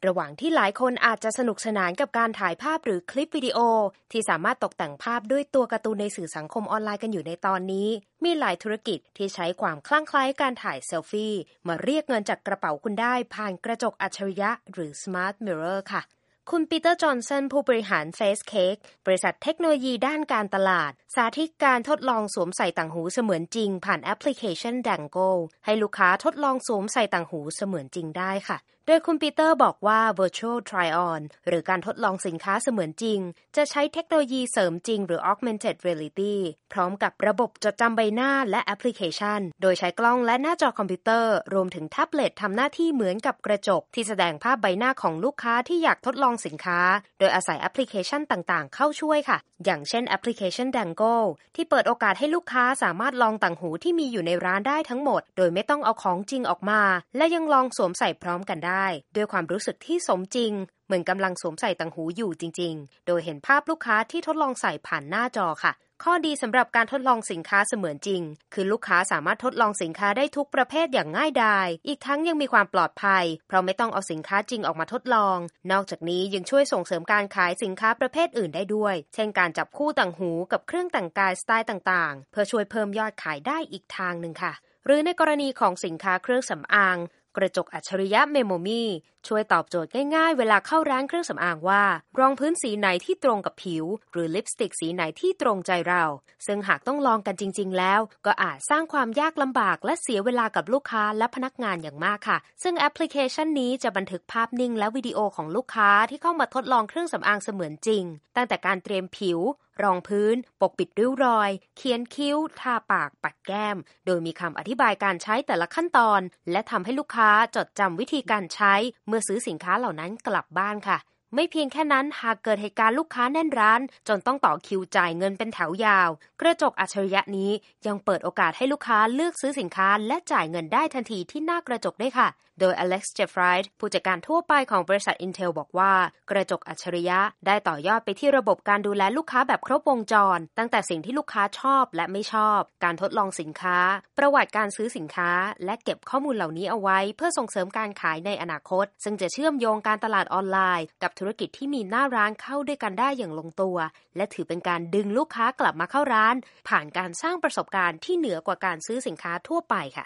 ระหว่างที่หลายคนอาจจะสนุกสนานกับการถ่ายภาพหรือคลิปวิดีโอที่สามารถตกแต่งภาพด้วยตัวการ์ตูนในสื่อสังคมออนไลน์กันอยู่ในตอนนี้มีหลายธุรกิจที่ใช้ความคลั่งไคล้การถ่ายเซลฟี่มาเรียกเงินจากกระเป๋าคุณได้ผ่านกระจกอัจฉริยะหรือ Smart Mirror ค่ะคุณปีเตอร์จอห์นสันผู้บริหาร FaceCake บริษัทเทคโนโลยีด้านการตลาดสาธิตการทดลองสวมใส่ต่างหูเสมือนจริงผ่านแอปพลิเคชัน Dangle ให้ลูกค้าทดลองสวมใส่ต่างหูเสมือนจริงได้ค่ะโดยคุณปีเตอร์บอกว่า Virtual Try-on หรือการทดลองสินค้าเสมือนจริงจะใช้เทคโนโลยีเสริมจริงหรือ Augmented Reality พร้อมกับระบบจดจำใบหน้าและแอปพลิเคชันโดยใช้กล้องและหน้าจอคอมพิวเตอร์รวมถึงแท็บเล็ตทำหน้าที่เหมือนกับกระจกที่แสดงภาพใบหน้าของลูกค้าที่อยากทดลองสินค้าโดยอาศัยแอปพลิเคชันต่างๆเข้าช่วยค่ะอย่างเช่นแอปพลิเคชัน Dangle ที่เปิดโอกาสให้ลูกค้าสามารถลองต่างหูที่มีอยู่ในร้านได้ทั้งหมดโดยไม่ต้องเอาของจริงออกมาและยังลองสวมใส่พร้อมกันได้ด้วยความรู้สึกที่สมจริงเหมือนกำลังสวมใส่ต่างหูอยู่จริงๆโดยเห็นภาพลูกค้าที่ทดลองใส่ผ่านหน้าจอค่ะข้อดีสำหรับการทดลองสินค้าเสมือนจริงคือลูกค้าสามารถทดลองสินค้าได้ทุกประเภทอย่างง่ายดายอีกทั้งยังมีความปลอดภัยเพราะไม่ต้องเอาสินค้าจริงออกมาทดลองนอกจากนี้ยังช่วยส่งเสริมการขายสินค้าประเภทอื่นได้ด้วยเช่นการจับคู่ต่างหูกับเครื่องแต่งกายสไตล์ต่างๆเพื่อช่วยเพิ่มยอดขายได้อีกทางนึงค่ะหรือในกรณีของสินค้าเครื่องสำอางกระจกอัจฉริยะเมโมมี่ช่วยตอบโจทย์ง่ายๆเวลาเข้าร้านเครื่องสำอางว่ารองพื้นสีไหนที่ตรงกับผิวหรือลิปสติกสีไหนที่ตรงใจเราซึ่งหากต้องลองกันจริงๆแล้วก็อาจสร้างความยากลำบากและเสียเวลากับลูกค้าและพนักงานอย่างมากค่ะซึ่งแอปพลิเคชันนี้จะบันทึกภาพนิ่งและวิดีโอของลูกค้าที่เข้ามาทดลองเครื่องสำอางเสมือนจริงตั้งแต่การเตรียมผิวรองพื้นปกปิดริ้วรอยเขียนคิ้วทาปากปัดแก้มโดยมีคำอธิบายการใช้แต่ละขั้นตอนและทำให้ลูกค้าจดจำวิธีการใช้เมื่อซื้อสินค้าเหล่านั้นกลับบ้านค่ะไม่เพียงแค่นั้นหากเกิดเหตุการณ์ลูกค้าแน่นร้านจนต้องต่อคิวจ่ายเงินเป็นแถวยาวกระจกอัจฉริยะนี้ยังเปิดโอกาสให้ลูกค้าเลือกซื้อสินค้าและจ่ายเงินได้ทันทีที่หน้ากระจกได้ค่ะโดยอเล็กซ์เจฟไรด์ผู้จัดการทั่วไปของบริษัท Intel บอกว่ากระจกอัจฉริยะได้ต่อยอดไปที่ระบบการดูแลลูกค้าแบบครบวงจรตั้งแต่สิ่งที่ลูกค้าชอบและไม่ชอบการทดลองสินค้าประวัติการซื้อสินค้าและเก็บข้อมูลเหล่านี้เอาไว้เพื่อส่งเสริมการขายในอนาคตซึ่งจะเชื่อมโยงการตลาดออนไลน์กับธุรกิจที่มีหน้าร้านเข้าด้วยกันได้อย่างลงตัวและถือเป็นการดึงลูกค้ากลับมาเข้าร้านผ่านการสร้างประสบการณ์ที่เหนือกว่าการซื้อสินค้าทั่วไปค่ะ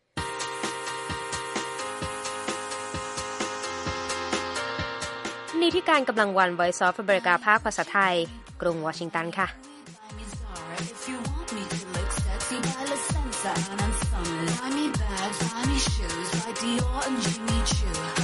นี่ที่การกำลังวัน Voice of America ภาคภาษาไทยกรุงวอชิงตันค่ะ